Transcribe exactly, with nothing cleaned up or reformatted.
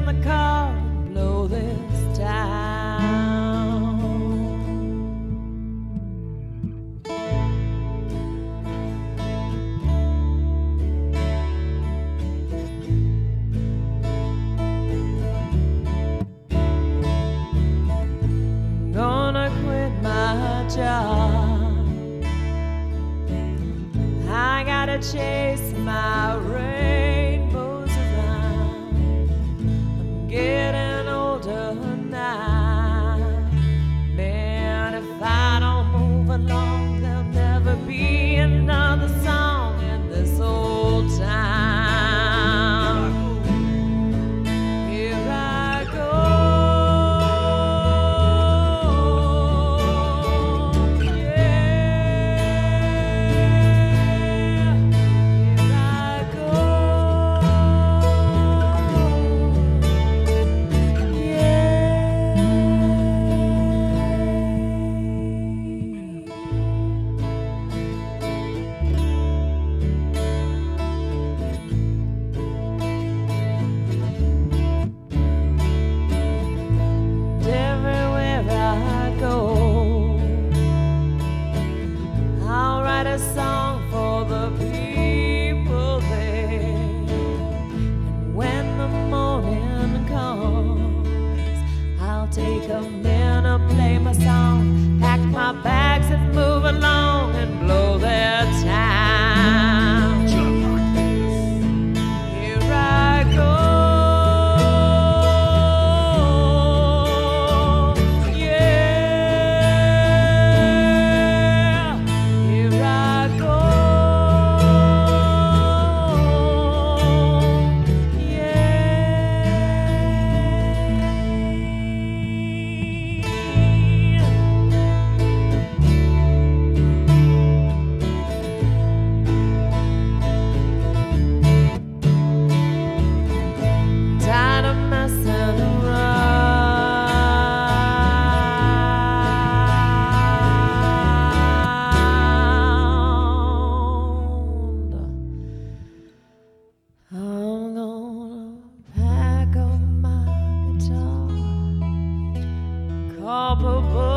in the car and blow this town. I'm gonna quit my job. I gotta chase my rainbows around. I'm getting older now. Man, if I don't move along, there'll never be another song in this old town. Here I go. A song for the people there. And when the morning comes, I'll take a minute, play my song, pack my bags and move along and blow their town. Here I go. I'm gonna pack up my guitar, call Papa